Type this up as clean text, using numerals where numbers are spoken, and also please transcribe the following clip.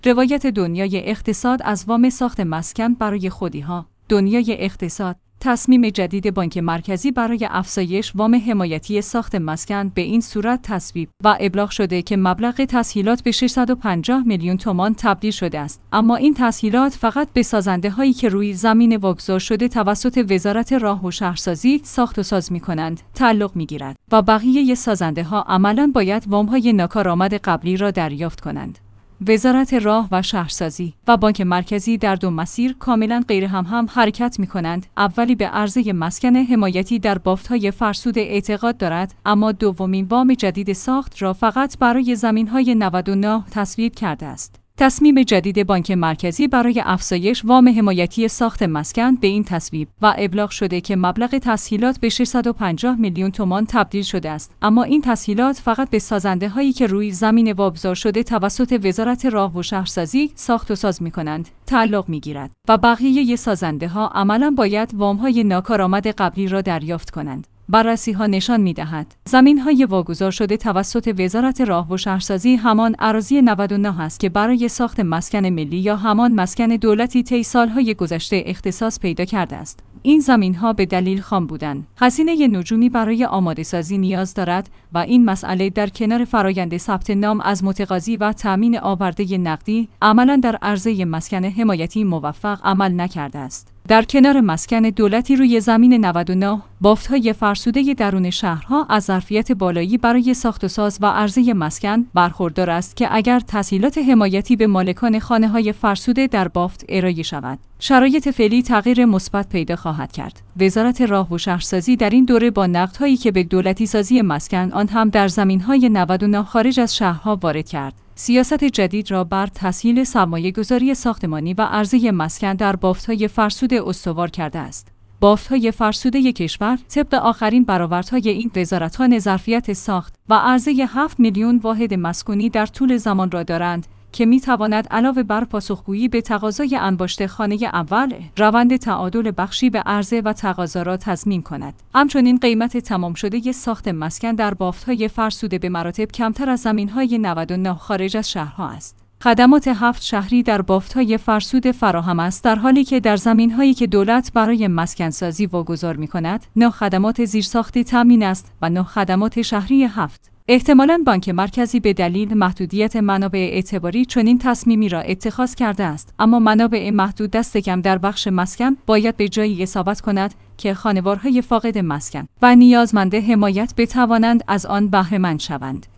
روایت دنیای اقتصاد از وام ساخت مسکن برای خودی‌ها. دنیای اقتصاد. تصمیم جدید بانک مرکزی برای افزایش وام حمایتی ساخت مسکن به این صورت تصویب و ابلاغ شده که مبلغ تسهیلات به 650 میلیون تومان تبدیل شده است. اما این تسهیلات فقط به سازنده‌هایی که روی زمین واگذار شده توسط وزارت راه و شهرسازی ساخت و ساز می‌کنند تعلق می‌گیرد و بقیه سازنده‌ها عملاً باید وام‌های ناکارآمد قبلی را دریافت کنند. وزارت راه و شهرسازی و بانک مرکزی در دو مسیر کاملا غیر هم حرکت می کنند. اولی به عرضه مسکن حمایتی در بافت‌های فرسود اعتقاد دارد، اما دومین وام جدید ساخت را فقط برای زمین‌های 99 تصویب کرده است. تصمیم جدید بانک مرکزی برای افزایش وام حمایتی ساخت مسکن به این تصویب و ابلاغ شده که مبلغ تسهیلات به 650 میلیون تومان تبدیل شده است، اما این تسهیلات فقط به سازنده‌هایی که روی زمین واگذار شده توسط وزارت راه و شهرسازی ساخت و ساز می‌کنند تعلق می‌گیرد و بقیه سازنده‌ها عملاً باید وام‌های ناکارآمد قبلی را دریافت کنند. بررسی‌ها نشان می‌دهد زمین‌های واگذار شده توسط وزارت راه و شهرسازی همان اراضی 99 است که برای ساخت مسکن ملی یا همان مسکن دولتی طی سال‌های گذشته اختصاص پیدا کرده است. این زمین‌ها به دلیل خام بودند. هزینه نجومی برای آماده‌سازی نیاز دارد و این مسئله در کنار فرایند ثبت نام از متقاضی و تأمین آورده نقدی عملاً در عرضه مسکن حمایتی موفق عمل نکرده است. در کنار مسکن دولتی روی زمین 99 بافت‌های فرسوده درون شهرها از ظرفیت بالایی برای ساخت و ساز و عرضه مسکن برخوردار است که اگر تسهیلات حمایتی به مالکان خانه‌های فرسوده در بافت ارائه شود، شرایط فعلی تغییر مثبت پیدا خواهد کرد. وزارت راه و شهرسازی در این دوره با نقدهایی که به دولتی سازی مسکن آن هم در زمین‌های 99 خارج از شهرها وارد کرد، سیاست جدید را بر تسهیل سرمایه‌گذاری ساختمانی و عرضه مسکن در بافت‌های فرسوده استوار کرده است. بافت‌های فرسوده کشور طبق آخرین برآوردهای این وزارتخانه ظرفیت ساخت و عرضه 7 میلیون واحد مسکونی در طول زمان را دارند که می‌تواند علاوه بر پاسخگویی به تقاضای انباشته خانه اول، روند تعادل بخشی به عرضه و تقاضا را تضمین کند. همچنین قیمت تمام شده ساخت مسکن در بافت‌های فرسوده به مراتب کمتر از زمین‌های 99 خارج از شهرها است. خدمات 7 شهری در بافت‌های فرسوده فراهم است، در حالی که در زمین‌هایی که دولت برای مسکن‌سازی واگذار می‌کند، 9 خدمات زیرساختی تامین است و 9 خدمات شهری 7. احتمالاً بانک مرکزی به دلیل محدودیت منابع اعتباری چنین تصمیمی را اتخاذ کرده است، اما منابع محدود دست کم در بخش مسکن باید به جایی اصابت کند که خانوارهای فاقد مسکن و نیازمند حمایت بتوانند از آن بهره مند شوند.